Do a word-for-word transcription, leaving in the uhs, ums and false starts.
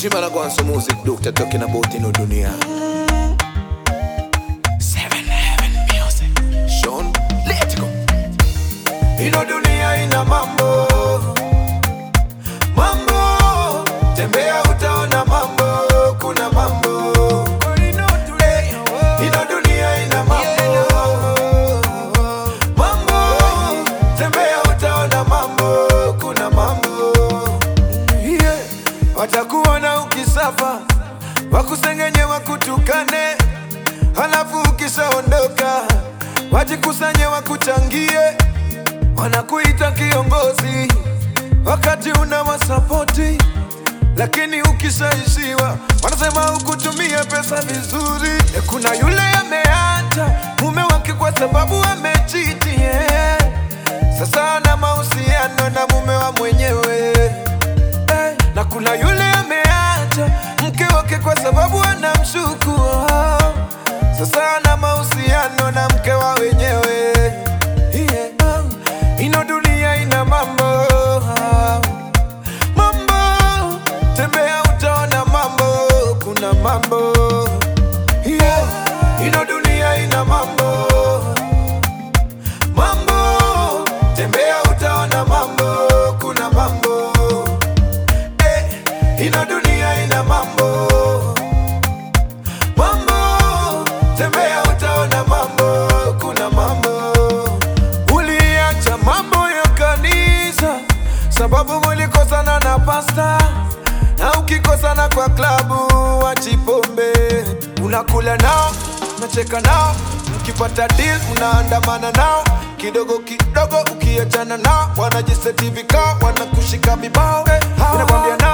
Shimana go on some music, doctor talking about in dunia. Seven Heaven Music. Sean, let's go. Ino dunia ina mambo, mambo, tembea utaona mambo, kuna mambo. Hey, ino dunia ina mambo, mambo, tembea utaona mambo, kuna mambo. Yeah. Watakuona ukisafa, wakusengenye wakutukane, halafu ukishaondoka wajikusanye wakuchangie. Wanakuita kiongozi wakati una wasapoti, lakini ukishaishiwa wanasema hukutumia pesa vizuri. E, kuna yule ameacha mume wake kwa sababu amechiti, yeah. Sasa ana mahusiano na mume wa mwenyewe, eh. Na kuna yule ameacha mke wake kwa sababu anamshuku, oh. Sasa ana mahusiano na mke wa wenyewe, yeah. Ino dunia ina mambo, mambo, tembea utaona mambo, kuna mambo, yeah. Ino dunia ina mambo, mambo, tembea utaona mambo, kuna mambo, eh. Ino dunia ina mambo, mambo, tembea utaona mambo, kuna mambo. Mambo ya kanisa sababu mulikosana na pasta, na ukikosana kwa klabu wachipombe. Unakula nao, unacheka nao, ukipata deal unaandamana nao. Kidogo kidogo ukiachana nao wanajiseti vikao, wanakushika vibao, hey, inakwambia